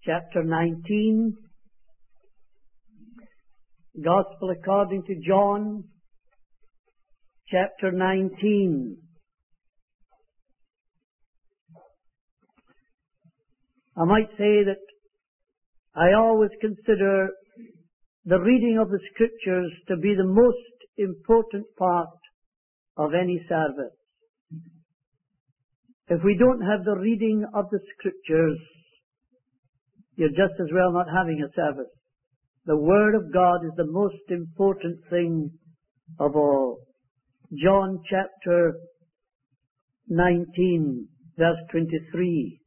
chapter 19, Gospel according to John, chapter 19. I might say that I always consider the reading of the Scriptures to be the most important part of any service. If we don't have the reading of the Scriptures, you're just as well not having a service. The Word of God is the most important thing of all. John chapter 19, verse 23.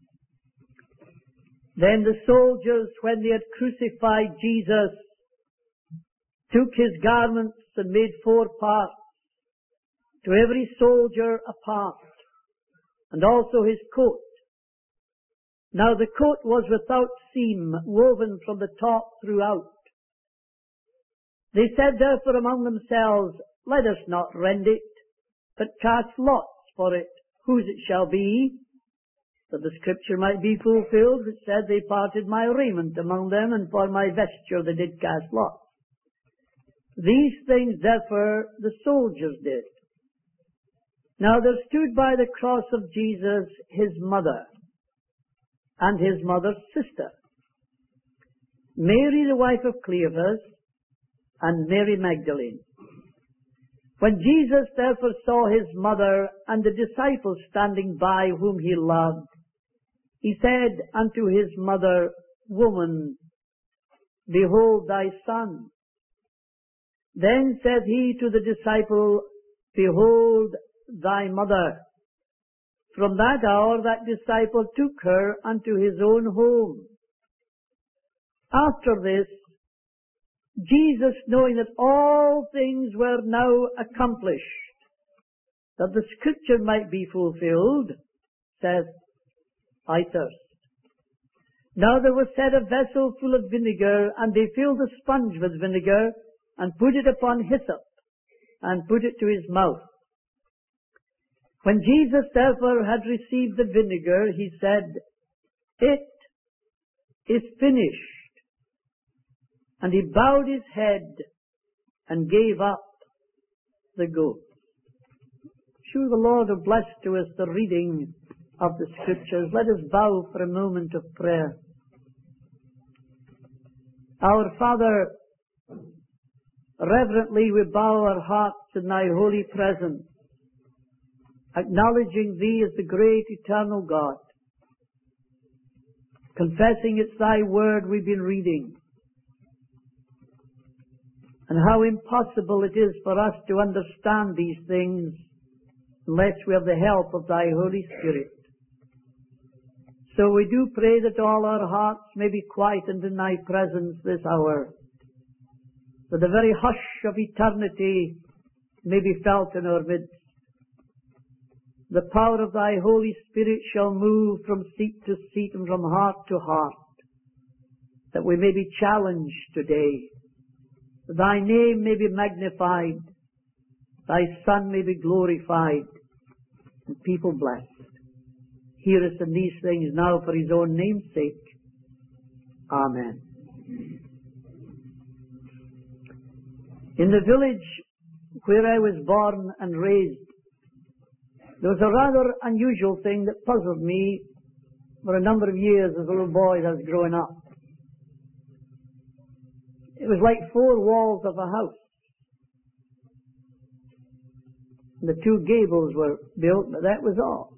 Then the soldiers, when they had crucified Jesus, took his garments and made 4 parts, to every soldier a part, and also his coat. Now the coat was without seam, woven from the top throughout. They said therefore among themselves, Let us not rend it, but cast lots for it, whose it shall be, that the scripture might be fulfilled, which said, They parted my raiment among them, and for my vesture they did cast lots. These things therefore the soldiers did. Now there stood by the cross of Jesus his mother, and his mother's sister, Mary the wife of Cleophas, and Mary Magdalene. When Jesus therefore saw his mother and the disciples standing by whom he loved, he said unto his mother, Woman, behold thy son. Then said he to the disciple, Behold thy mother. From that hour that disciple took her unto his own home. After this, Jesus, knowing that all things were now accomplished, that the scripture might be fulfilled, said, I thirst. Now there was set a vessel full of vinegar, and they filled a sponge with vinegar, and put it upon hyssop, and put it to his mouth. When Jesus therefore had received the vinegar, he said, It is finished. And he bowed his head and gave up the ghost. Sure, the Lord have blessed to us the reading of the Scriptures. Let us bow for a moment of prayer. Our Father, reverently we bow our hearts in thy holy presence, acknowledging thee as the great eternal God, confessing it's thy word we've been reading, and how impossible it is for us to understand these things unless we have the help of thy Holy Spirit. So we do pray that all our hearts may be quietened in thy presence this hour, that the very hush of eternity may be felt in our midst. The power of thy Holy Spirit shall move from seat to seat and from heart to heart, that we may be challenged today. Thy name may be magnified, thy Son may be glorified, and people blessed. Hear us in these things now for his own name's sake. Amen. In the village where I was born and raised, there was a rather unusual thing that puzzled me for a number of years as a little boy that was growing up. It was like 4 walls of a house. And the 2 gables were built, but that was all.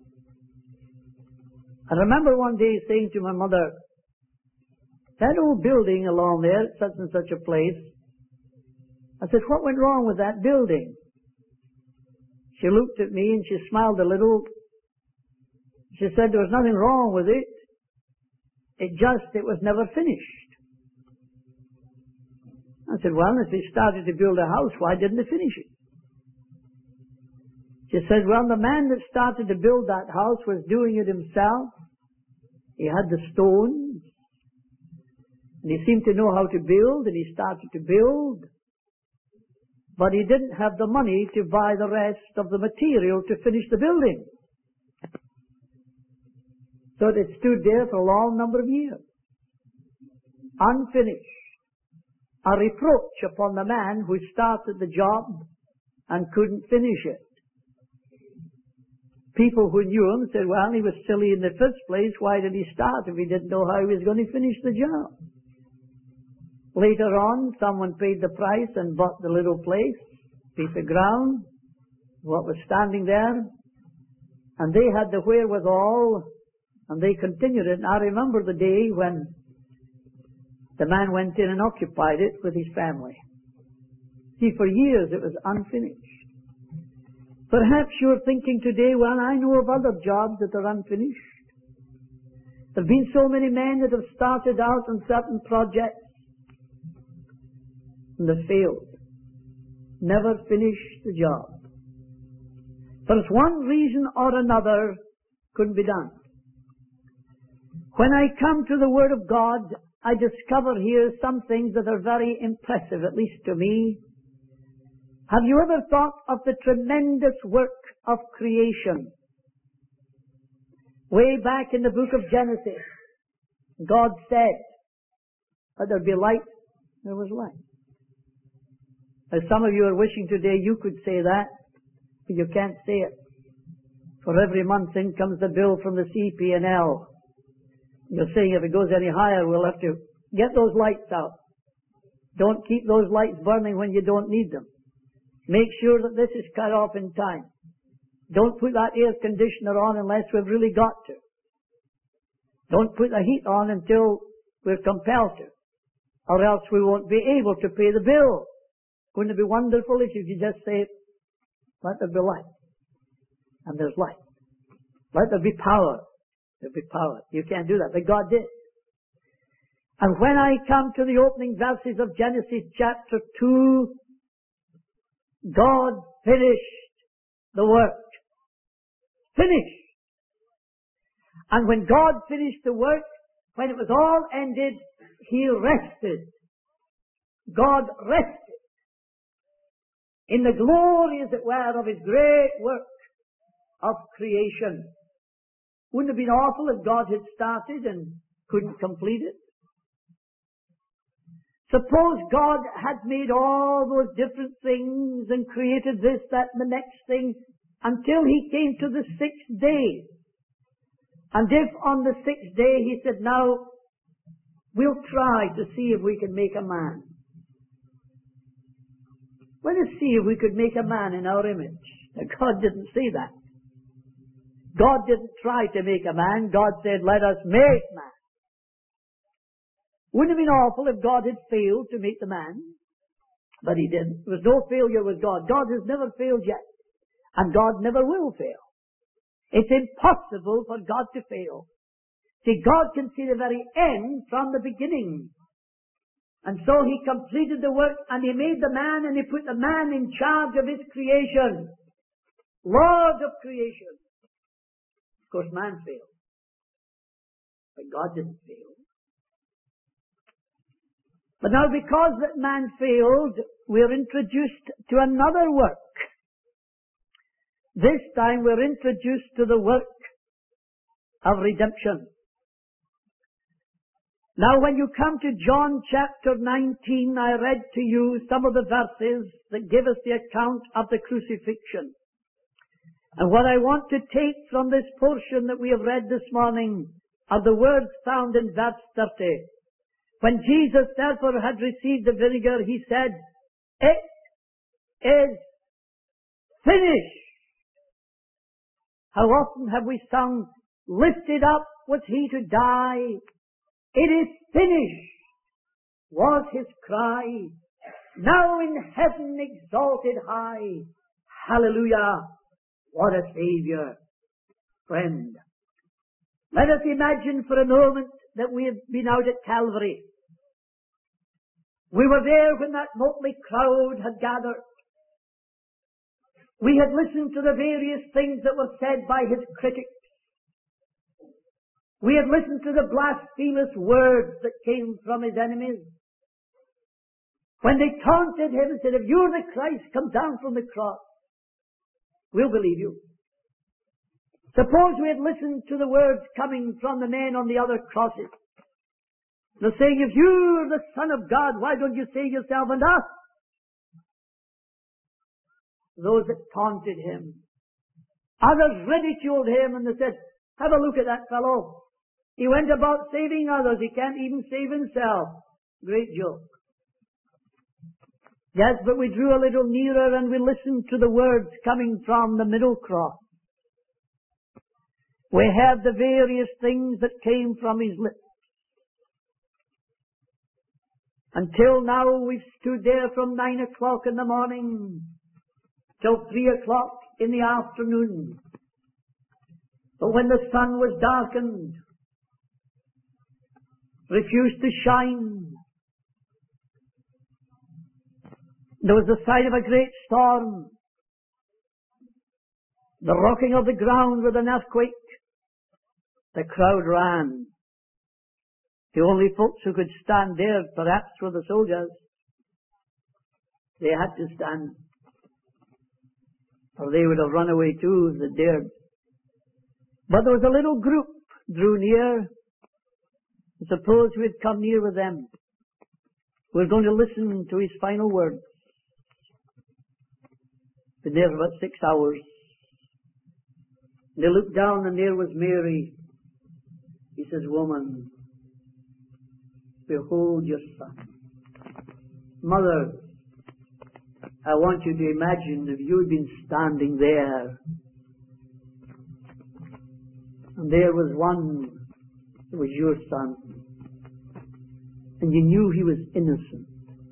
I remember one day saying to my mother, that old building along there, such and such a place, I said, what went wrong with that building? She looked at me and she smiled a little. She said there was nothing wrong with it. It was never finished. I said, well, if they started to build a house, why didn't they finish it? She said, well, the man that started to build that house was doing it himself. He had the stones, and he seemed to know how to build, and he started to build. But he didn't have the money to buy the rest of the material to finish the building. So it stood there for a long number of years. unfinished. A reproach upon the man who started the job and couldn't finish it. People who knew him said, well, he was silly in the first place. Why did he start if he didn't know how he was going to finish the job? Later on, someone paid the price and bought the little place, piece of ground, what was standing there, and they had the wherewithal, and they continued it. And I remember the day when the man went in and occupied it with his family. See, for years it was unfinished. Perhaps you're thinking today, well, I know of other jobs that are unfinished. There have been so many men that have started out on certain projects and they failed. Never finished the job. For one reason or another, couldn't be done. When I come to the Word of God, I discover here some things that are very impressive, at least to me. Have you ever thought of the tremendous work of creation? Way back in the book of Genesis, God said, let there be light. There was light. Now some of you are wishing today you could say that, but you can't say it. For every month in comes the bill from the CP&L. You're saying if it goes any higher, we'll have to get those lights out. Don't keep those lights burning when you don't need them. Make sure that this is cut off in time. Don't put that air conditioner on unless we've really got to. Don't put the heat on until we're compelled to, or else we won't be able to pay the bill. Wouldn't it be wonderful if you could just say, let there be light. And there's light. Let there be power. There'll be power. You can't do that, but God did. And when I come to the opening verses of Genesis chapter 2, God finished the work. Finished. And when God finished the work, when it was all ended, He rested. God rested in the glory, as it were, of His great work of creation. Wouldn't it have been awful if God had started and couldn't complete it? Suppose God had made all those different things and created this, that, and the next thing until He came to the sixth day. And if on the sixth day He said, now, we'll try to see if we can make a man. Let us see if we could make a man in our image. Now, God didn't say that. God didn't try to make a man. God said, let us make man. Wouldn't it have been awful if God had failed to make the man? But He didn't. There was no failure with God. God has never failed yet. And God never will fail. It's impossible for God to fail. See, God can see the very end from the beginning. And so He completed the work and He made the man and He put the man in charge of His creation. Lord of creation. Of course, man failed. But God didn't fail. But now because that man failed, we're introduced to another work. This time we're introduced to the work of redemption. Now when you come to John chapter 19, I read to you some of the verses that give us the account of the crucifixion. And what I want to take from this portion that we have read this morning are the words found in verse 30. When Jesus therefore had received the vinegar, He said, it is finished. How often have we sung, lifted up was He to die. It is finished was His cry. Now in heaven exalted high. Hallelujah. What a Savior. Friend, let us imagine for a moment that we have been out at Calvary. We were there when that motley crowd had gathered. We had listened to the various things that were said by His critics. We had listened to the blasphemous words that came from His enemies. When they taunted Him and said, if you're the Christ, come down from the cross. We'll believe you. Suppose we had listened to the words coming from the men on the other crosses. They're saying, if you're the Son of God, why don't you save yourself and us? Those that taunted him. Others ridiculed him and they said, have a look at that fellow. He went about saving others. He can't even save himself. Great joke. Yes, but we drew a little nearer and we listened to the words coming from the middle cross. We heard the various things that came from his lips. Until now we've stood there from 9 o'clock in the morning till 3 o'clock in the afternoon. But when the sun was darkened, refused to shine, there was the sight of a great storm, the rocking of the ground with an earthquake. The crowd ran. The only folks who could stand there perhaps were the soldiers. They had to stand, or they would have run away too if they dared. But there was a little group drew near. Suppose we'd come near with them. We're going to listen to his final words. Been there for about 6 hours. They looked down and there was Mary. He says, woman, behold your son. Mother, I want you to imagine if you had been standing there and there was one who was your son and you knew he was innocent,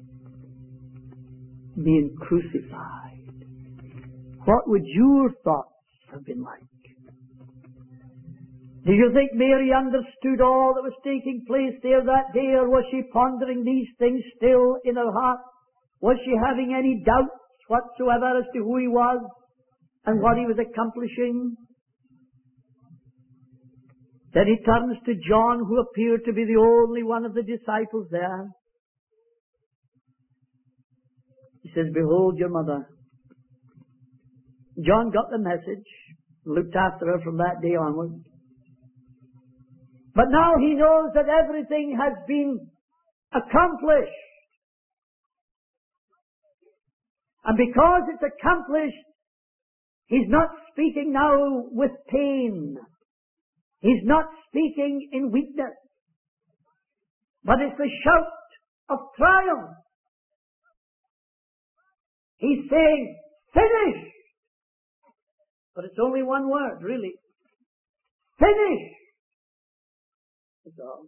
being crucified. What would your thoughts have been like? Do you think Mary understood all that was taking place there that day, or was she pondering these things still in her heart? Was she having any doubts whatsoever as to who he was and what he was accomplishing? Then he turns to John, who appeared to be the only one of the disciples there. He says, behold your mother. John got the message, looked after her from that day onward. But now he knows that everything has been accomplished. And because it's accomplished, he's not speaking now with pain. He's not speaking in weakness. But it's a shout of triumph. He's saying, finish! But it's only one word, really. Finish! That's all.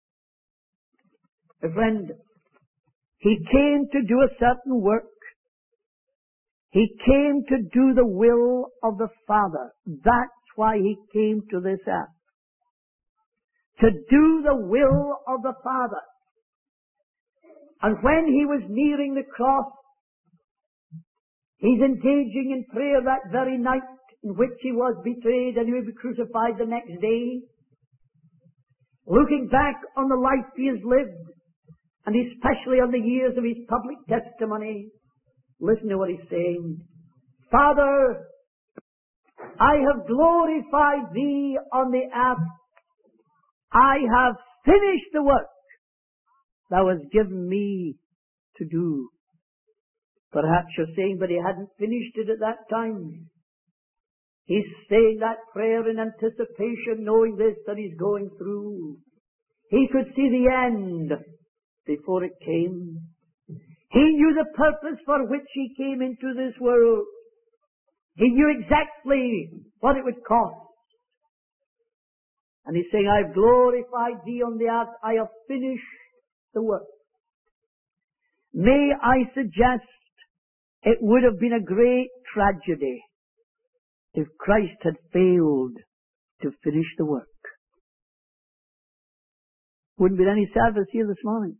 A friend, he came to do a certain work. He came to do the will of the Father. That's why he came to this earth. To do the will of the Father. And when he was nearing the cross, he's engaging in prayer that very night in which he was betrayed and he would be crucified the next day. Looking back on the life he has lived, and especially on the years of his public testimony, listen to what he's saying. Father, I have glorified thee on the earth. I have finished the work thou hast given me to do. Perhaps you're saying, but he hadn't finished it at that time. He's saying that prayer in anticipation, knowing this, that he's going through. He could see the end before it came. He knew the purpose for which he came into this world. He knew exactly what it would cost. And he's saying, I've glorified thee on the earth. I have finished the work. May I suggest it would have been a great tragedy if Christ had failed to finish the work. Wouldn't be any service here this morning.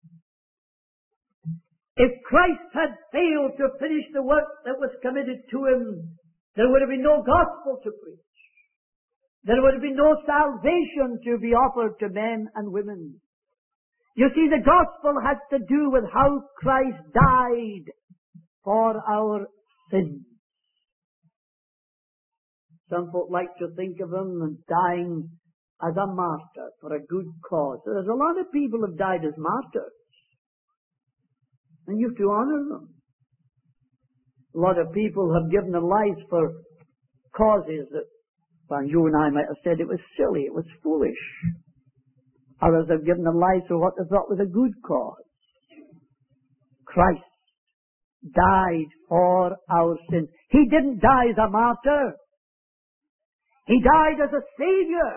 If Christ had failed to finish the work that was committed to him, there would have been no gospel to preach. There would have been no salvation to be offered to men and women. You see, the gospel has to do with how Christ died for our sins. Some folk like to think of him as dying as a martyr for a good cause. There's a lot of people who have died as martyrs. And you have to honor them. A lot of people have given their lives for causes that, well, you and I might have said it was silly, it was foolish. Others have given their lives for what they thought was a good cause. Christ died for our sins. He didn't die as a martyr. He died as a Savior.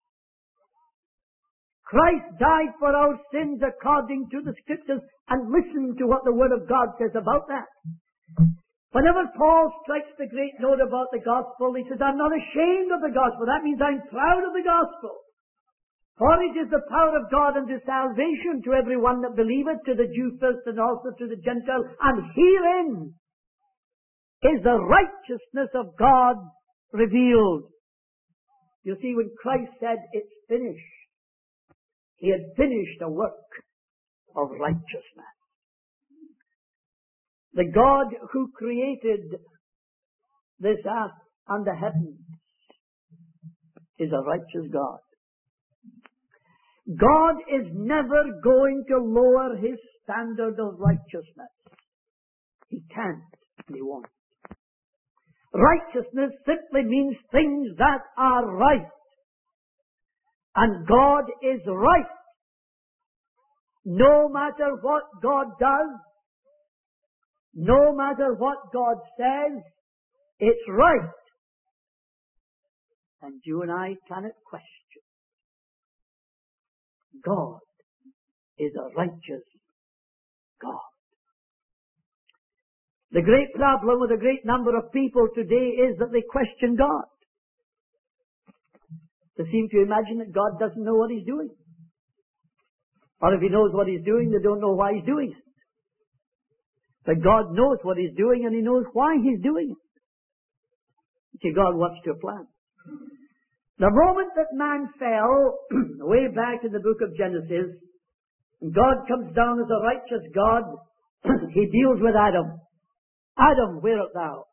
Christ died for our sins according to the Scriptures, and listen to what the Word of God says about that. Whenever Paul strikes the great note about the gospel, he says, I'm not ashamed of the gospel. That means I'm proud of the gospel. For it is the power of God unto salvation to every one that believeth, to the Jew first and also to the Gentile. And herein is the righteousness of God revealed. You see, when Christ said, it's finished, He had finished a work of righteousness. The God who created this earth and the heavens is a righteous God. God is never going to lower His standard of righteousness. He can't, and He won't. Righteousness simply means things that are right. And God is right. No matter what God does, no matter what God says, it's right. And you and I cannot question. God is a righteous God. The great problem with a great number of people today is that they question God. They seem to imagine that God doesn't know what He's doing. Or if He knows what He's doing, they don't know why He's doing it. But God knows what He's doing, and He knows why He's doing it. See, God watched your plan. The moment that man fell, way back in the book of Genesis, and God comes down as a righteous God, He deals with Adam. Adam, where art thou?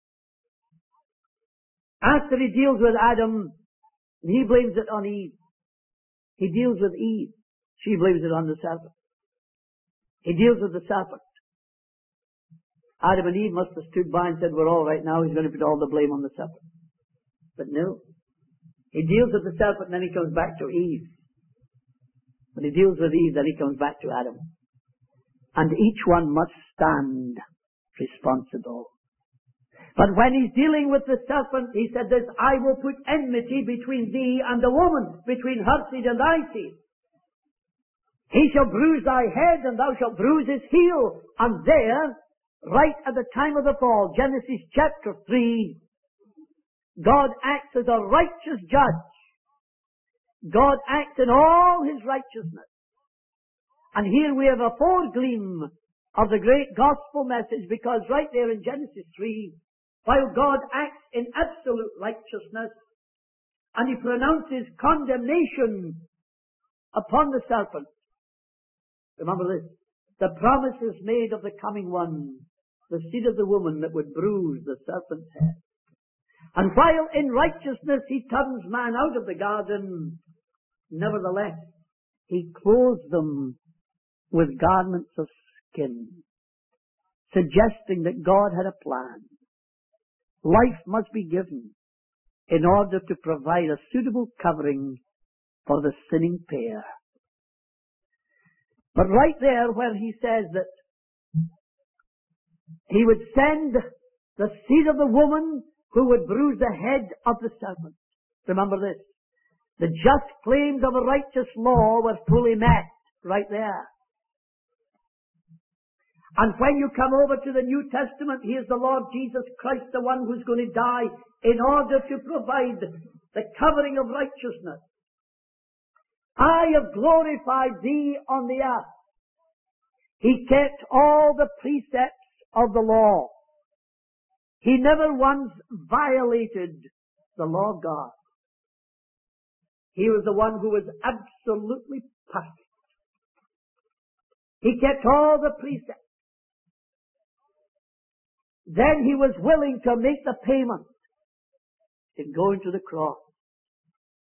After He deals with Adam, He blames it on Eve. He deals with Eve. She blames it on the serpent. He deals with the serpent. Adam and Eve must have stood by and said, we're all right now, He's going to put all the blame on the serpent. But no. He deals with the serpent and then He comes back to Eve. When He deals with Eve, then He comes back to Adam. And each one must stand responsible. But when He's dealing with the serpent, He said this, I will put enmity between thee and the woman, between her seed and thy seed. He shall bruise thy head, and thou shalt bruise his heel. And there, right at the time of the fall, Genesis chapter 3, God acts as a righteous judge. God acts in all His righteousness. And here we have a foregleam of the great gospel message, because right there in Genesis 3, while God acts in absolute righteousness, and He pronounces condemnation upon the serpent, remember this, the promise is made of the coming one, the seed of the woman that would bruise the serpent's head. And while in righteousness He turns man out of the garden, nevertheless, He clothes them with garments of skin, suggesting that God had a plan. Life must be given in order to provide a suitable covering for the sinning pair. But right there where He says that He would send the seed of the woman who would bruise the head of the serpent. Remember this. The just claims of a righteous law were fully met right there. And when you come over to the New Testament, here's the Lord Jesus Christ, the one who's going to die in order to provide the covering of righteousness. I have glorified thee on the earth. He kept all the precepts of the law. He never once violated the law of God. He was the one who was absolutely perfect. He kept all the precepts. Then He was willing to make the payment in going to the cross.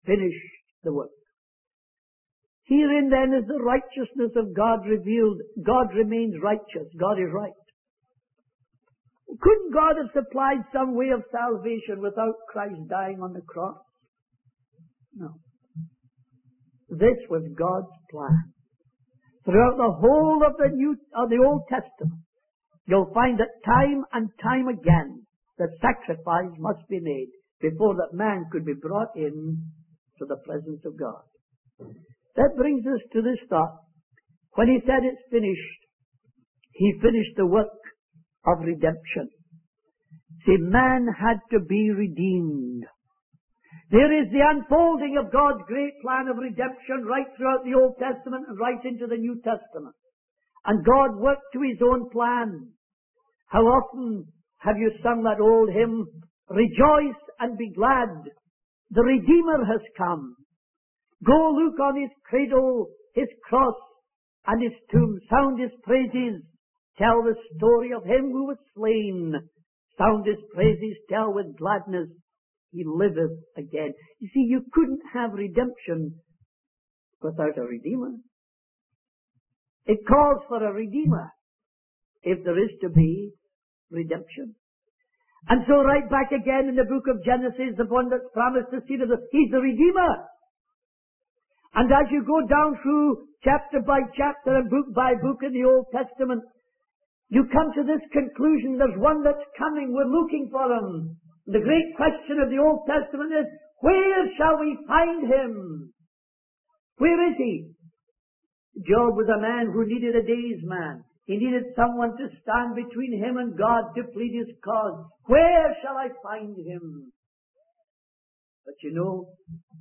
finished the work. Herein then is the righteousness of God revealed. God remains righteous. God is right. Couldn't God have supplied some way of salvation without Christ dying on the cross? No. This was God's plan. Throughout the whole of the Old Testament, you'll find that time and time again the sacrifice must be made before that man could be brought in to the presence of God. That brings us to this thought. When he said it's finished, he finished the work of redemption. See, man had to be redeemed. There is the unfolding of God's great plan of redemption right throughout the Old Testament and right into the New Testament. And God worked to his own plan. How often have you sung that old hymn, "Rejoice and be glad, the Redeemer has come. Go look on his cradle, his cross, and his tomb. Sound his praises, tell the story of him who was slain. Sound his praises, tell with gladness, he liveth again." You see, you couldn't have redemption without a Redeemer. It calls for a Redeemer if there is to be redemption. And so right back again in the book of Genesis, the one that's promised the seed of he's the Redeemer. And as you go down through chapter by chapter and book by book in the Old Testament, you come to this conclusion: there's one that's coming, we're looking for him. The great question of the Old Testament is, where shall we find him? Where is he? Job was a man who needed a days man. He needed someone to stand between him and God to plead his cause. Where shall I find him? But you know,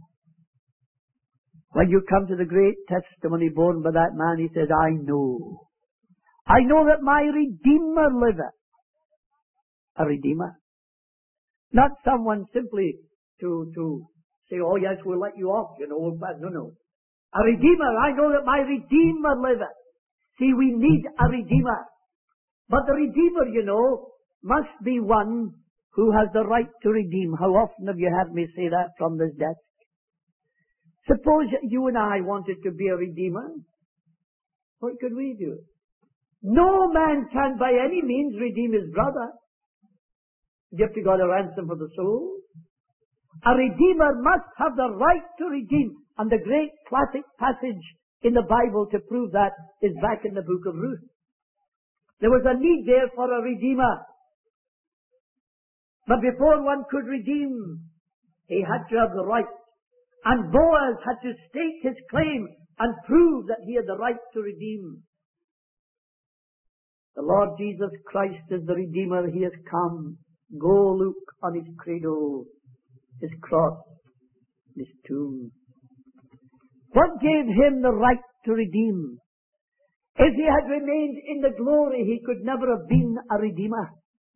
when you come to the great testimony borne by that man, he says, I know that my Redeemer liveth. A Redeemer. Not someone simply to say, oh yes, we'll let you off, no. A Redeemer. I know that my Redeemer liveth. See, we need a Redeemer. But the Redeemer, must be one who has the right to redeem. How often have you had me say that from this desk? Suppose you and I wanted to be a Redeemer. What could we do? No man can by any means redeem his brother. You have to go to ransom for the soul. A Redeemer must have the right to redeem. And the great classic passage in the Bible to prove that is back in the book of Ruth. There was a need there for a Redeemer. But before one could redeem, he had to have the right. And Boaz had to state his claim and prove that he had the right to redeem. The Lord Jesus Christ is the Redeemer. He has come. Go look on his cradle, his cross, his tomb. What gave him the right to redeem? If he had remained in the glory, he could never have been a Redeemer.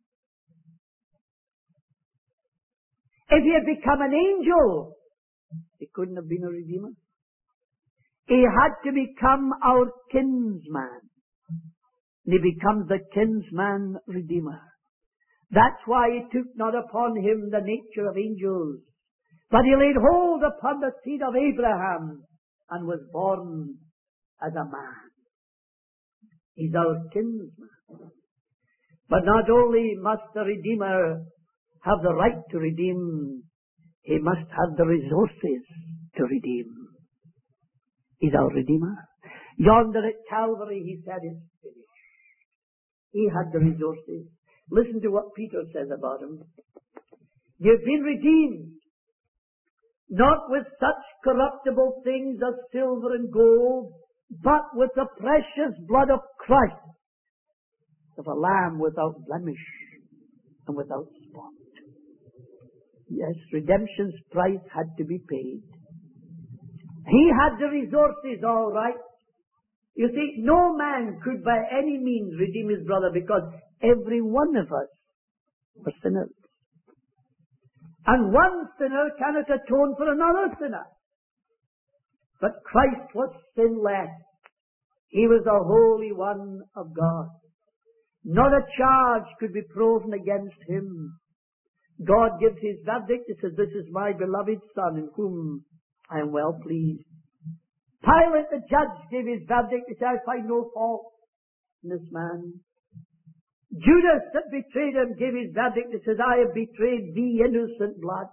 If he had become an angel, he couldn't have been a Redeemer. He had to become our kinsman. And he becomes the kinsman Redeemer. That's why he took not upon him the nature of angels, but he laid hold upon the seed of Abraham and was born as a man. He's our kinsman. But not only must the Redeemer have the right to redeem, he must have the resources to redeem. He's our Redeemer. Yonder at Calvary, he said, it's finished. He had the resources. Listen to what Peter says about him. You've been redeemed, not with such corruptible things as silver and gold, but with the precious blood of Christ, of a lamb without blemish and without spot. Yes, redemption's price had to be paid. He had the resources, all right. You see, no man could by any means redeem his brother because every one of us are sinners. And one sinner cannot atone for another sinner. But Christ was sinless. He was the Holy One of God. Not a charge could be proven against him. God gives his verdict. He says, this is my beloved Son in whom I am well pleased. Pilate the judge gave his verdict. He said, I find no fault in this man. Judas that betrayed him gave his verdict. He says, I have betrayed thee, innocent blood.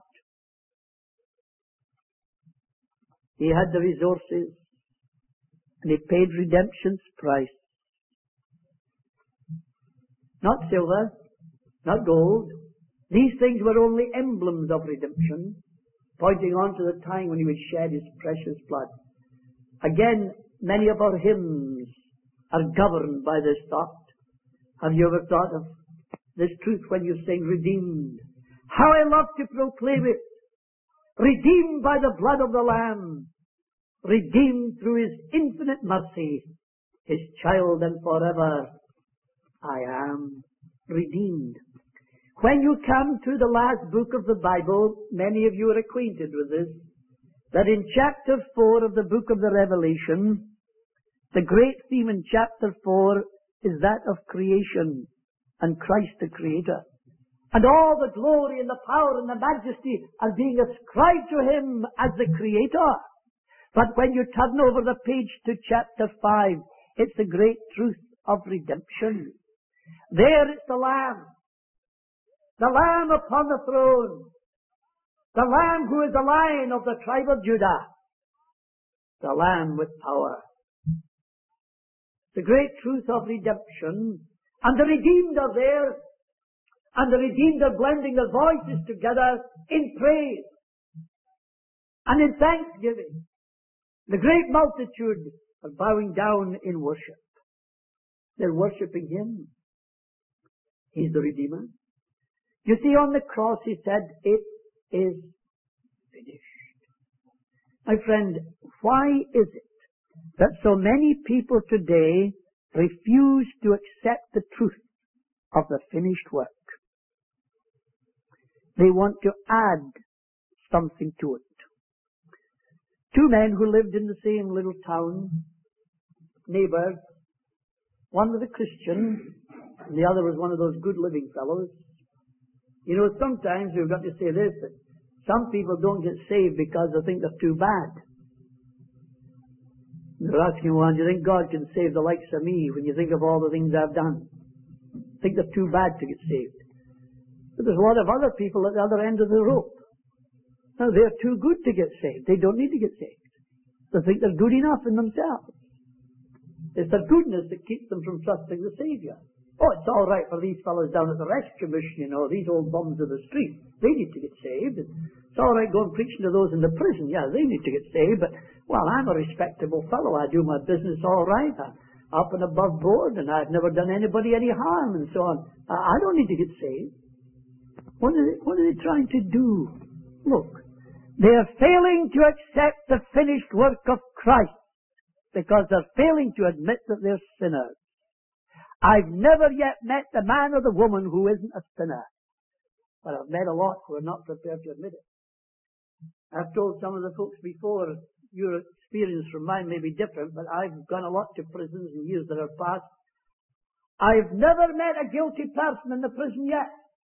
He had the resources, and he paid redemption's price. Not silver, not gold. These things were only emblems of redemption, pointing on to the time when he would shed his precious blood. Again, many of our hymns are governed by this thought. Have you ever thought of this truth when you sing redeemed? How I love to proclaim it. Redeemed by the blood of the Lamb. Redeemed through His infinite mercy. His child and forever I am redeemed. When you come to the last book of the Bible, many of you are acquainted with this, that in chapter 4 of the book of the Revelation, the great theme in chapter 4 is that of creation and Christ the Creator. And all the glory and the power and the majesty are being ascribed to Him as the Creator. But when you turn over the page to chapter 5, it's the great truth of redemption. There it's the Lamb. The Lamb upon the throne. The Lamb who is the Lion of the tribe of Judah. The Lamb with power. The great truth of redemption. And the redeemed are there. And the redeemed are blending their voices together in praise and in thanksgiving. The great multitude are bowing down in worship. They're worshipping Him. He's the Redeemer. You see, on the cross He said, it is finished. My friend, why is it that so many people today refuse to accept the truth of the finished work? They want to add something to it. Two men who lived in the same little town, neighbors, one was a Christian, and the other was one of those good living fellows. You know, sometimes we've got to say this, that some people don't get saved because they think they're too bad. They're asking, well, do you think God can save the likes of me when you think of all the things I've done? I think they're too bad to get saved. But there's a lot of other people at the other end of the rope. Now, they're too good to get saved. They don't need to get saved. They think they're good enough in themselves. It's their goodness that keeps them from trusting the Savior. Oh, it's all right for these fellows down at the rescue mission, you know, these old bums of the street. They need to get saved. It's all right going preaching to those in the prison. Yeah, they need to get saved. But, well, I'm a respectable fellow. I do my business all right. I'm up and above board, and I've never done anybody any harm, and so on. I don't need to get saved. What are they trying to do? Look, they are failing to accept the finished work of Christ because they're failing to admit that they're sinners. I've never yet met the man or the woman who isn't a sinner, but I've met a lot who are not prepared to admit it. I've told some of the folks before, your experience from mine may be different, but I've gone a lot to prisons in years that are past. I've never met a guilty person in the prison yet.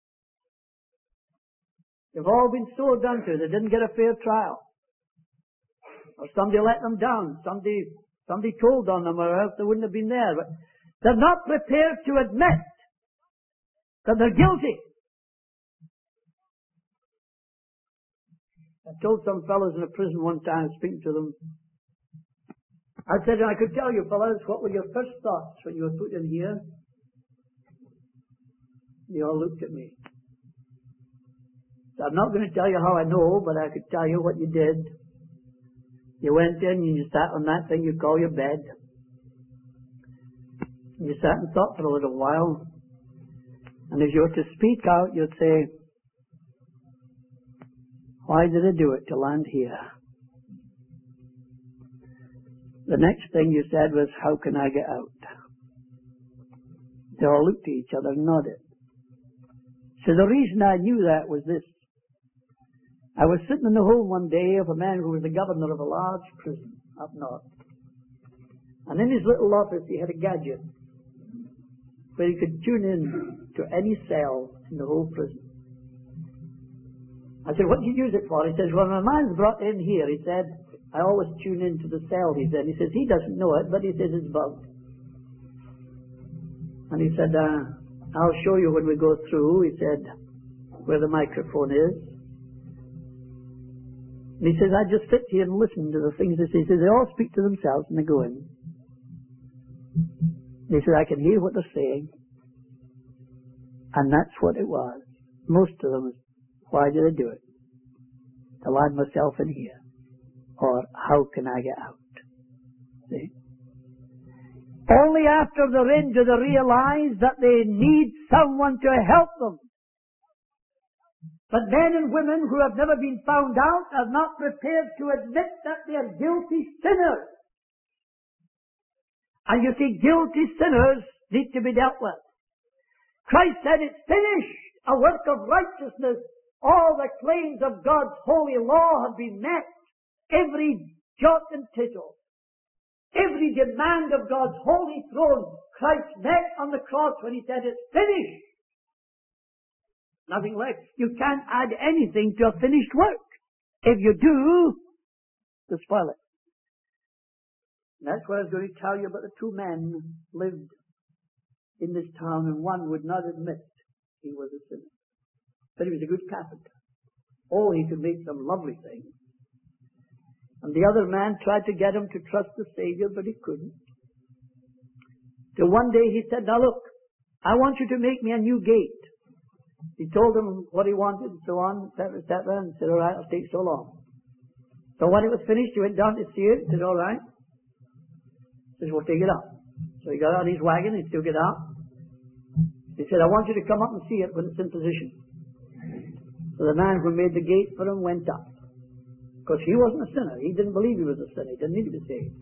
They've all been so done to. They didn't get a fair trial. Or somebody let them down. Somebody told on them, or else they wouldn't have been there. But they're not prepared to admit that they're guilty. I told some fellows in a prison one time, speaking to them, I said, I could tell you fellows, what were your first thoughts when you were put in here? They all looked at me. So I'm not going to tell you how I know, but I could tell you what you did. You went in and you sat on that thing you call your bed. And you sat and thought for a little while. And if you were to speak out, you'd say, why did I do it to land here? The next thing you said was, how can I get out? They all looked at each other and nodded. So the reason I knew that was this. I was sitting in the home one day of a man who was the governor of a large prison up north. And in his little office he had a gadget where he could tune in to any cell in the whole prison. I said, what do you use it for? He says, when a man's brought in here, he said, I always tune into the cell, he said. He says, he doesn't know it, but he says it's bugged. And he said, I'll show you when we go through, he said, where the microphone is. And he says, I just sit here and listen to the things they say. He says, they all speak to themselves and they go in. He said, I can hear what they're saying. And that's what it was. Most of them, why do they do it? To land myself in here. Or how can I get out? See? Only after they're in do they realize that they need someone to help them. But men and women who have never been found out are not prepared to admit that they are guilty sinners. And you see, guilty sinners need to be dealt with. Christ said, it's finished, a work of righteousness. All the claims of God's holy law have been met. Every jot and tittle, every demand of God's holy throne, Christ met on the cross when he said, it's finished. Nothing left. You can't add anything to a finished work. If you do, you spoil it. And that's what I was going to tell you about the two men lived in this town, and one would not admit he was a sinner. But he was a good carpenter. Oh, he could make some lovely things. And the other man tried to get him to trust the Savior, but he couldn't. Till one day he said, now look, I want you to make me a new gate. He told him what he wanted and so on, etc., etc., and said, all right, it'll take so long. So when it was finished, he went down to see it, said, all right. He says, we'll take it up. So he got on his wagon, he took it out. He said, I want you to come up and see it when it's in position. So the man who made the gate for him went up. Because he wasn't a sinner. He didn't believe he was a sinner. He didn't need to be saved.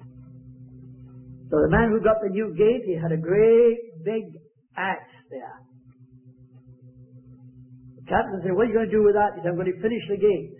So the man who got the new gate, he had a great big axe there. The captain said, what are you going to do with that? He said, I'm going to finish the gate.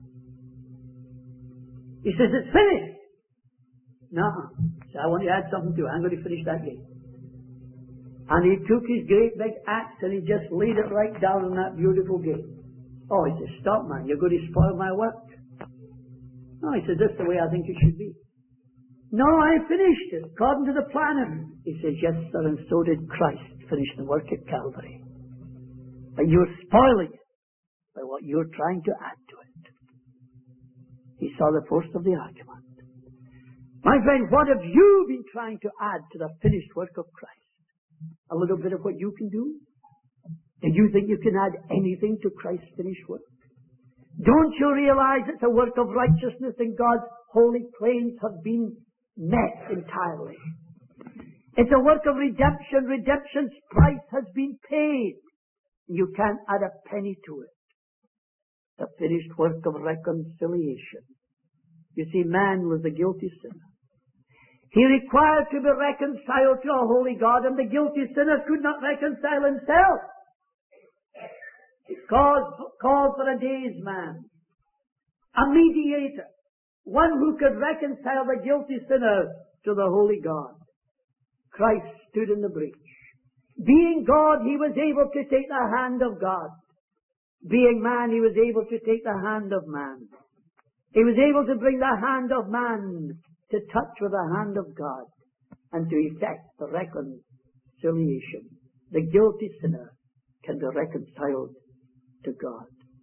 He says, it's finished. No. So I want you to add something to it. I'm going to finish that gate. And he took his great big axe and he just laid it right down on that beautiful gate. Oh, he says, stop, man. You're going to spoil my work. No, he says, that's the way I think it should be. No, I finished it according to the plan. He says, yes, sir, and so did Christ finish the work at Calvary. But you're spoiling it by what you're trying to add to it. He saw the force of the argument. My friend, what have you been trying to add to the finished work of Christ? A little bit of what you can do? Do you think you can add anything to Christ's finished work? Don't you realize it's a work of righteousness and God's holy claims have been met entirely? It's a work of redemption. Redemption's price has been paid. You can't add a penny to it. The finished work of reconciliation. You see, man was a guilty sinner. He required to be reconciled to a holy God, and the guilty sinner could not reconcile himself. It called for a days man, a mediator, one who could reconcile the guilty sinner to the holy God. Christ stood in the breach. Being God, he was able to take the hand of God. Being man, he was able to take the hand of man. He was able to bring the hand of man to touch with the hand of God and to effect the reconciliation. The guilty sinner can be reconciled to God.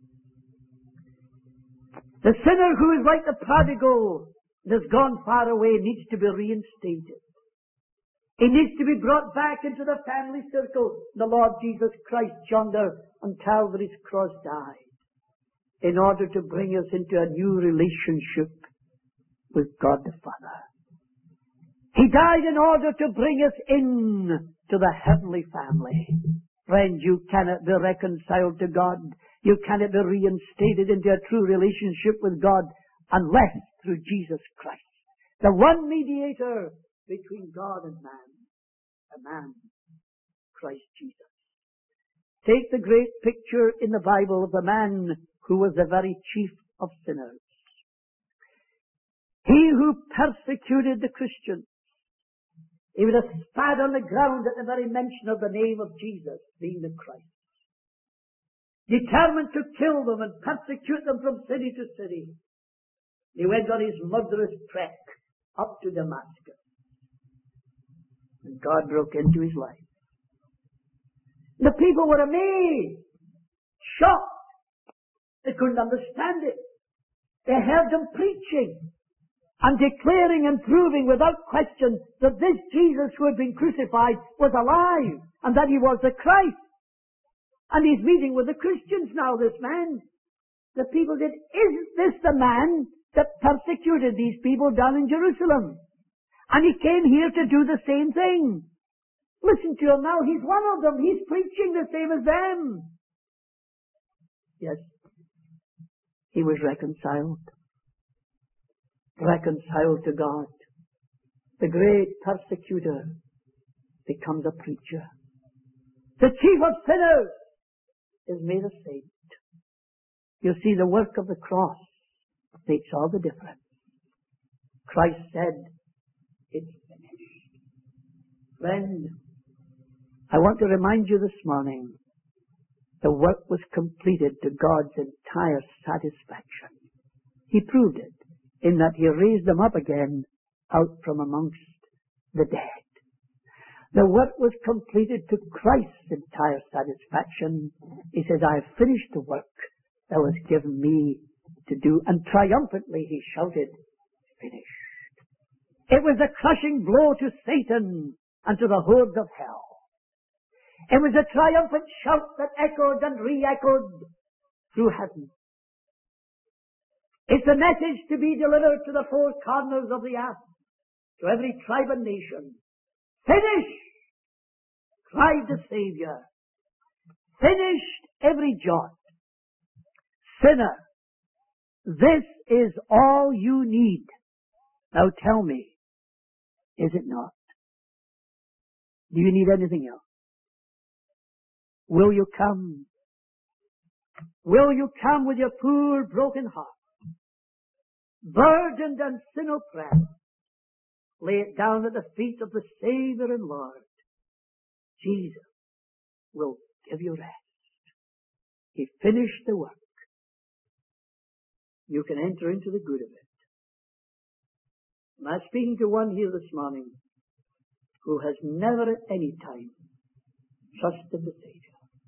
The sinner who is like the prodigal and has gone far away needs to be reinstated. He needs to be brought back into the family circle. The Lord Jesus Christ yonder on Calvary's cross died in order to bring us into a new relationship with God the Father. He died in order to bring us in to the heavenly family. Friend, you cannot be reconciled to God. You cannot be reinstated into a true relationship with God unless through Jesus Christ, the one mediator between God and man, a man, Christ Jesus. Take the great picture in the Bible of the man who was the very chief of sinners. He who persecuted the Christians. He would have spat on the ground at the very mention of the name of Jesus, being the Christ. determined to kill them and persecute them from city to city, he went on his murderous trek up to Damascus. And God broke into his life. The people were amazed, shocked. They couldn't understand it. They heard him preaching and declaring and proving without question that this Jesus who had been crucified was alive and that he was the Christ. And he's meeting with the Christians now, this man. The people said, isn't this the man that persecuted these people down in Jerusalem? And he came here to do the same thing. Listen to him now. He's one of them. He's preaching the same as them. Yes. He was reconciled. Reconciled to God. The great persecutor becomes a preacher. The chief of sinners is made a saint. You see, the work of the cross makes all the difference. Christ said, it's finished. Friend, I want to remind you this morning, the work was completed to God's entire satisfaction. He proved it in that he raised them up again out from amongst the dead. The work was completed to Christ's entire satisfaction. He says, I have finished the work that was given me to do. And triumphantly he shouted, finished. It was a crushing blow to Satan and to the hordes of hell. It was a triumphant shout that echoed and re-echoed through heaven. It's a message to be delivered to the four corners of the earth, to every tribe and nation. Finished! Cried the Savior. Finished every jot. Sinner, this is all you need. Now tell me, is it not? Do you need anything else? Will you come? Will you come with your poor broken heart, burdened and sin oppressed? Lay it down at the feet of the Savior and Lord. Jesus will give you rest. He finished the work. You can enter into the good of it. I'm speaking to one here this morning who has never at any time trusted the Savior.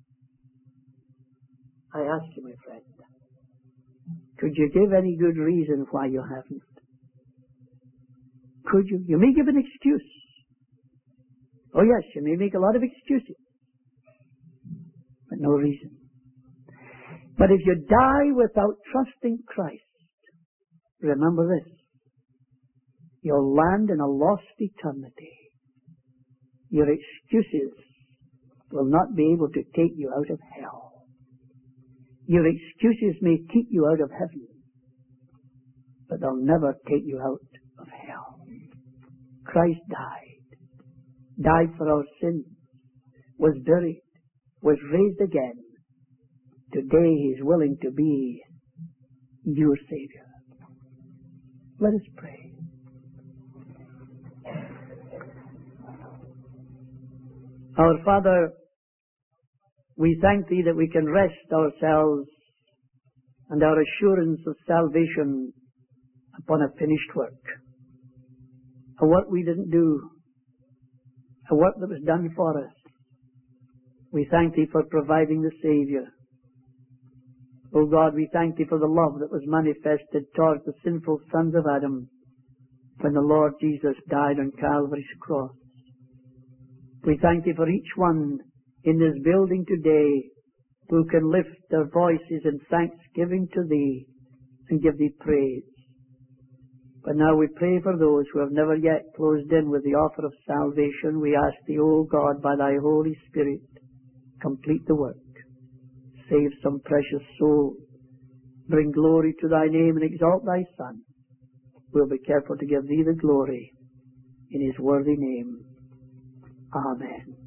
I ask you, my friend, could you give any good reason why you haven't? Could you? You may give an excuse. Oh yes, you may make a lot of excuses, but no reason. But if you die without trusting Christ, remember this, you'll land in a lost eternity. Your excuses will not be able to take you out of hell. Your excuses may keep you out of heaven, but they'll never take you out of hell. Christ died for our sins, was buried, was raised again. Today He's willing to be your Savior. Let us pray. Our Father, we thank Thee that we can rest ourselves and our assurance of salvation upon a finished work. A work we didn't do, a work that was done for us. We thank Thee for providing the Savior. O God, we thank Thee for the love that was manifested towards the sinful sons of Adam when the Lord Jesus died on Calvary's cross. We thank Thee for each one in this building today who can lift their voices in thanksgiving to Thee and give Thee praise. But now we pray for those who have never yet closed in with the offer of salvation. We ask Thee, O God, by Thy Holy Spirit, complete the work. Save some precious soul. Bring glory to Thy name and exalt Thy Son. We'll be careful to give Thee the glory in His worthy name. Amen.